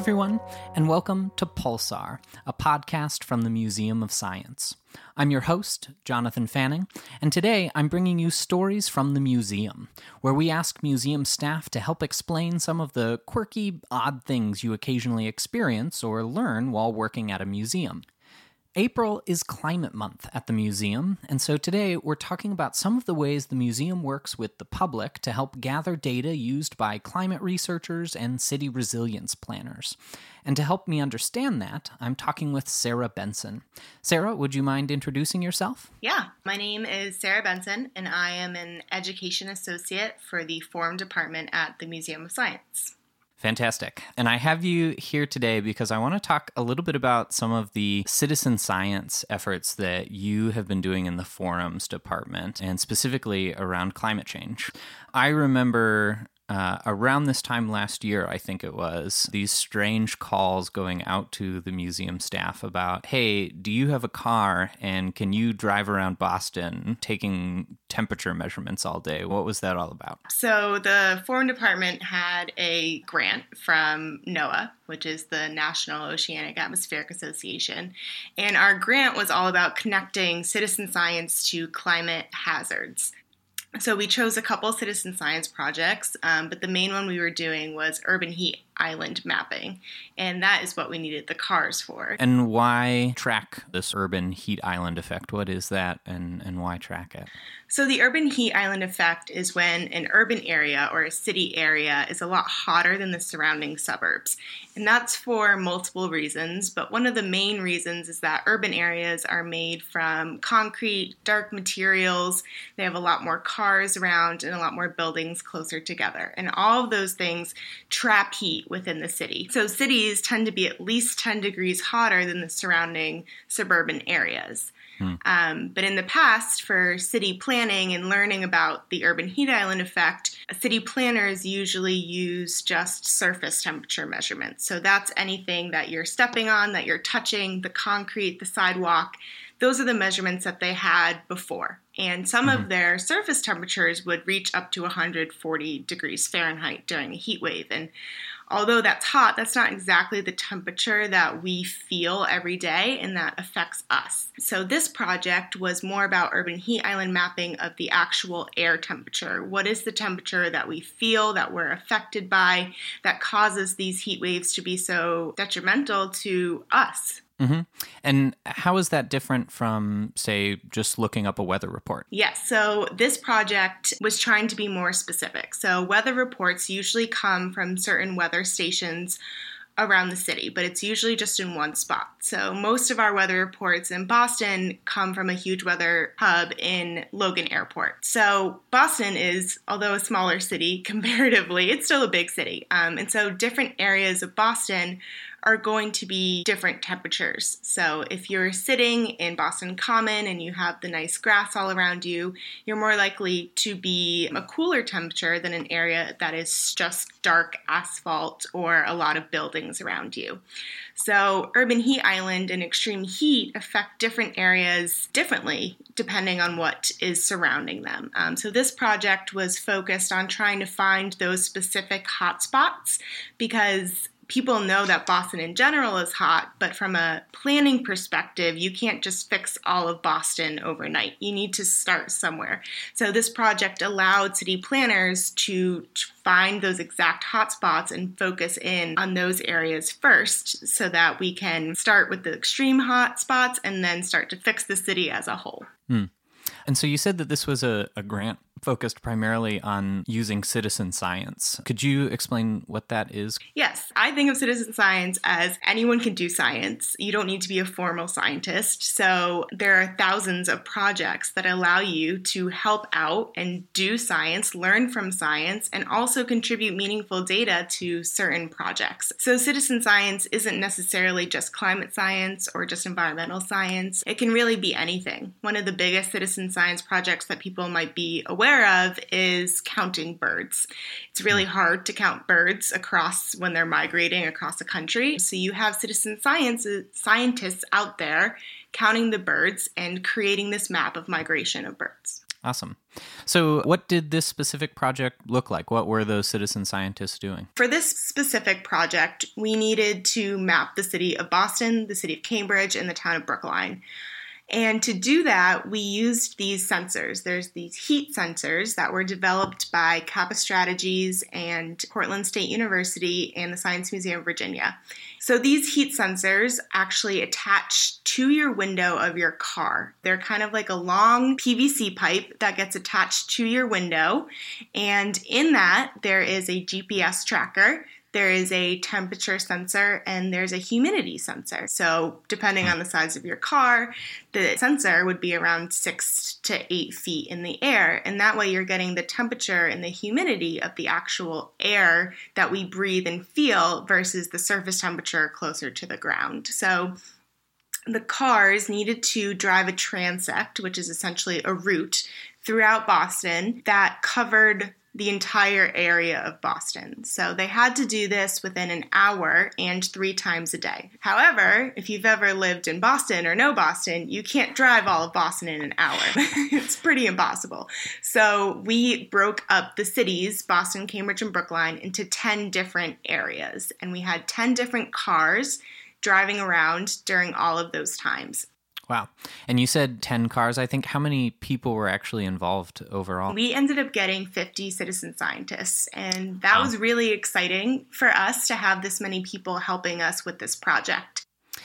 everyone, and welcome to Pulsar, a podcast from the Museum of Science. I'm your host, Jonathan Fanning, and today I'm bringing you stories from the museum, where we ask museum staff to help explain some of the quirky, odd things you occasionally experience or learn while working at a museum. April is Climate Month at the museum, and so today we're talking about some of the ways the museum works with the public to help gather data used by climate researchers and city resilience planners. And to help me understand that, I'm talking with Sarah Benson. Sarah, would you mind introducing yourself? Yeah, my name is Sarah Benson, and I am an education associate for the Forum Department at the Museum of Science. Fantastic. And I have you here today because I want to talk a little bit about some of the citizen science efforts that you have been doing in the Forums Department, and specifically around climate change. I remember around this time last year, I think it was, these strange calls going out to the museum staff about, hey, do you have a car and can you drive around Boston taking temperature measurements all day? What was that all about? So the Forum Department had a grant from NOAA, which is the National Oceanic Atmospheric Association. And our grant was all about connecting citizen science to climate hazards. So we chose a couple citizen science projects, but the main one we were doing was urban heat island mapping, and that is what we needed the cars for. And why track this urban heat island effect? What is that, and why track it? So the urban heat island effect is when an urban area or a city area is a lot hotter than the surrounding suburbs. And that's for multiple reasons, but one of the main reasons is that urban areas are made from concrete, dark materials. They have a lot more cars around and a lot more buildings closer together. And all of those things trap heat within the city. So cities tend to be at least 10 degrees hotter than the surrounding suburban areas. But in the past, for city planning and learning about the urban heat island effect, city planners usually use just surface temperature measurements. So that's anything that you're stepping on, that you're touching, the concrete, the sidewalk. Those are the measurements that they had before. And some of their surface temperatures would reach up to 140 degrees Fahrenheit during a heat wave. And although that's hot, that's not exactly the temperature that we feel every day, and that affects us. So this project was more about urban heat island mapping of the actual air temperature. What is the temperature that we feel, that we're affected by, that causes these heat waves to be so detrimental to us? Mm-hmm. And how is that different from, say, just looking up a weather report? Yes, so this project was trying to be more specific. So weather reports usually come from certain weather stations around the city, but it's usually just in one spot. So most of our weather reports in Boston come from a huge weather hub in Logan Airport. So Boston is, although a smaller city comparatively, it's still a big city. And so different areas of Boston are going to be different temperatures. So if you're sitting in Boston Common and you have the nice grass all around you, you're more likely to be a cooler temperature than an area that is just dark asphalt or a lot of buildings around you. So urban heat island and extreme heat affect different areas differently depending on what is surrounding them. So this project was focused on trying to find those specific hotspots because people know that Boston in general is hot, but from a planning perspective, you can't just fix all of Boston overnight. You need to start somewhere. So this project allowed city planners to find those exact hotspots and focus in on those areas first so that we can start with the extreme hotspots and then start to fix the city as a whole. And so you said that this was a grant focused primarily on using citizen science. Could you explain what that is? Yes, I think of citizen science as anyone can do science. You don't need to be a formal scientist. So there are thousands of projects that allow you to help out and do science, learn from science, and also contribute meaningful data to certain projects. So citizen science isn't necessarily just climate science or just environmental science. It can really be anything. One of the biggest citizen science projects that people might be aware of is counting birds. It's really hard to count birds when they're migrating across the country. So you have citizen scientists out there counting the birds and creating this map of migration of birds. Awesome. So what did this specific project look like? What were those citizen scientists doing? For this specific project, we needed to map the city of Boston, the city of Cambridge, and the town of Brookline. And to do that, we used these sensors. There's these heat sensors that were developed by Kappa Strategies and Portland State University and the Science Museum of Virginia. So these heat sensors actually attach to your window of your car. They're kind of like a long PVC pipe that gets attached to your window. And in that, there is a GPS tracker. There is a temperature sensor, and there's a humidity sensor. So depending on the size of your car, the sensor would be around 6 to 8 feet in the air. And that way you're getting the temperature and the humidity of the actual air that we breathe and feel versus the surface temperature closer to the ground. So the cars needed to drive a transect, which is essentially a route throughout Boston that covered the entire area of Boston. So they had to do this within an hour and 3 times a day. However, if you've ever lived in Boston or know Boston, you can't drive all of Boston in an hour. It's pretty impossible. So we broke up the cities, Boston, Cambridge, and Brookline, into 10 different areas. And we had 10 different cars driving around during all of those times. Wow. And you said 10 cars, I think. How many people were actually involved overall? We ended up getting 50 citizen scientists, and that was really exciting for us to have this many people helping us with this project.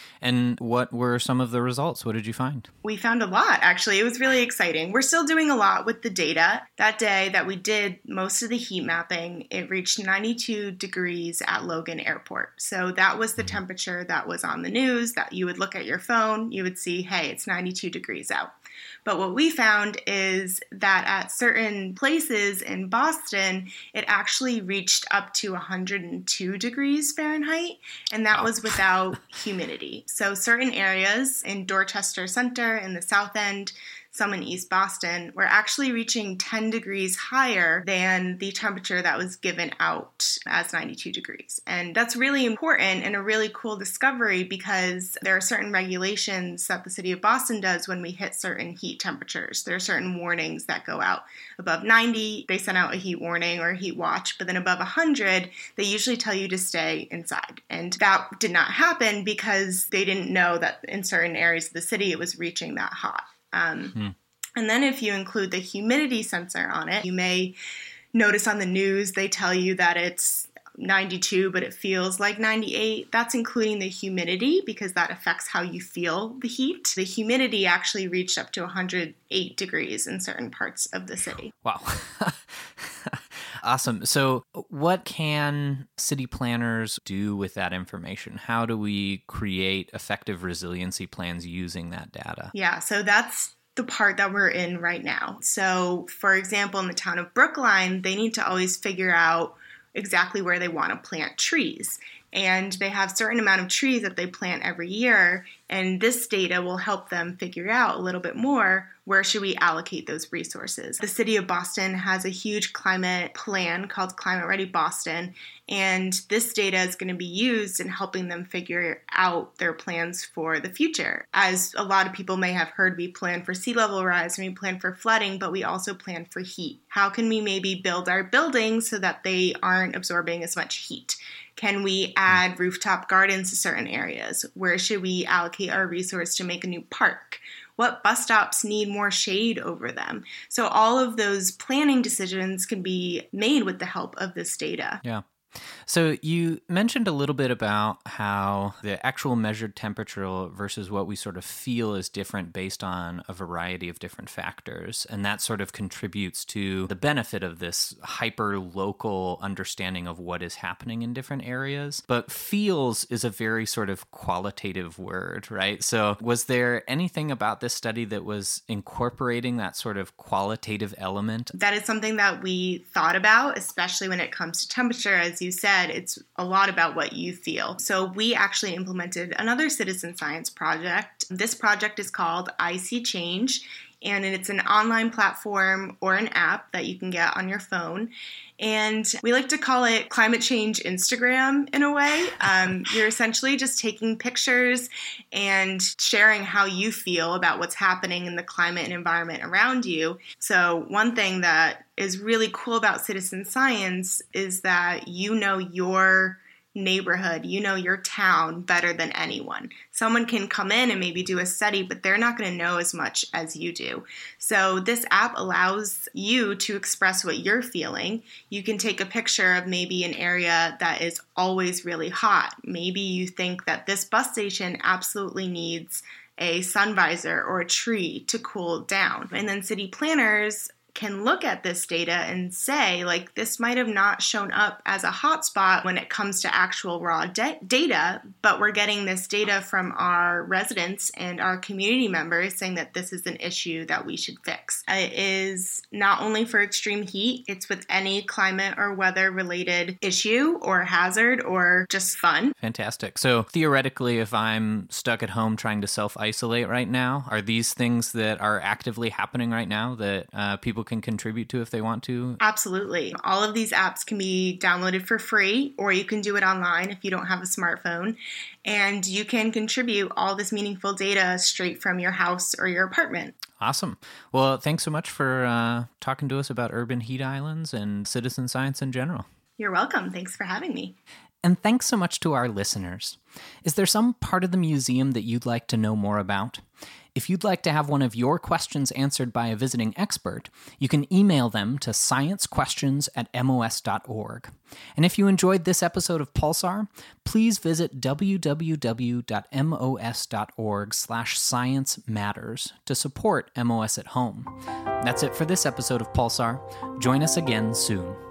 And what were some of the results? What did you find? We found a lot, actually. It was really exciting. We're still doing a lot with the data. That day that we did most of the heat mapping, it reached 92 degrees at Logan Airport. So that was the temperature that was on the news, that you would look at your phone, you would see, hey, it's 92 degrees out. But what we found is that at certain places in Boston, it actually reached up to 102 degrees Fahrenheit, and that was without humidity. So certain areas in Dorchester Center, in the South End, some in East Boston, were actually reaching 10 degrees higher than the temperature that was given out as 92 degrees. And that's really important and a really cool discovery because there are certain regulations that the city of Boston does when we hit certain heat temperatures. There are certain warnings that go out. Above 90, they send out a heat warning or a heat watch, but then above 100, they usually tell you to stay inside. And that did not happen because they didn't know that in certain areas of the city it was reaching that hot. And then if you include the humidity sensor on it, you may notice on the news they tell you that it's 92, but it feels like 98. That's including the humidity because that affects how you feel the heat. The humidity actually reached up to 108 degrees in certain parts of the city. Wow. Awesome. So what can city planners do with that information? How do we create effective resiliency plans using that data? Yeah, so that's the part that we're in right now. So, for example, in the town of Brookline, they need to always figure out exactly where they want to plant trees. And they have a certain amount of trees that they plant every year, and this data will help them figure out a little bit more where should we allocate those resources. The city of Boston has a huge climate plan called Climate Ready Boston, and this data is going to be used in helping them figure out their plans for the future. As a lot of people may have heard, we plan for sea level rise and we plan for flooding, but we also plan for heat. How can we maybe build our buildings so that they aren't absorbing as much heat? Can we add rooftop gardens to certain areas? Where should we allocate our resource to make a new park? What bus stops need more shade over them? So all of those planning decisions can be made with the help of this data. Yeah. So you mentioned a little bit about how the actual measured temperature versus what we sort of feel is different based on a variety of different factors. And that sort of contributes to the benefit of this hyper-local understanding of what is happening in different areas. But feels is a very sort of qualitative word, right? So was there anything about this study that was incorporating that sort of qualitative element? That is something that we thought about, especially when it comes to temperature. As you said, it's a lot about what you feel. So we actually implemented another citizen science project. This project is called I See Change, and it's an online platform or an app that you can get on your phone. And we like to call it climate change Instagram in a way. You're essentially just taking pictures and sharing how you feel about what's happening in the climate and environment around you. So one thing that is really cool about citizen science is that you know your neighborhood, you know your town better than anyone. Someone can come in and maybe do a study, but they're not going to know as much as you do. So this app allows you to express what you're feeling. You can take a picture of maybe an area that is always really hot. Maybe you think that this bus station absolutely needs a sun visor or a tree to cool down. And then city planners can look at this data and say, like, this might have not shown up as a hotspot when it comes to actual raw data, but we're getting this data from our residents and our community members saying that this is an issue that we should fix. It is not only for extreme heat, it's with any climate or weather related issue or hazard or just fun. Fantastic. So theoretically, if I'm stuck at home trying to self-isolate right now, are these things that are actively happening right now that people can contribute to if they want to? Absolutely. All of these apps can be downloaded for free, or you can do it online if you don't have a smartphone. And you can contribute all this meaningful data straight from your house or your apartment. Awesome. Well, thanks so much for talking to us about urban heat islands and citizen science in general. You're welcome. Thanks for having me. And thanks so much to our listeners. Is there some part of the museum that you'd like to know more about? If you'd like to have one of your questions answered by a visiting expert, you can email them to sciencequestions@mos.org. And if you enjoyed this episode of Pulsar, please visit www.mos.org/science matters to support MOS at home. That's it for this episode of Pulsar. Join us again soon.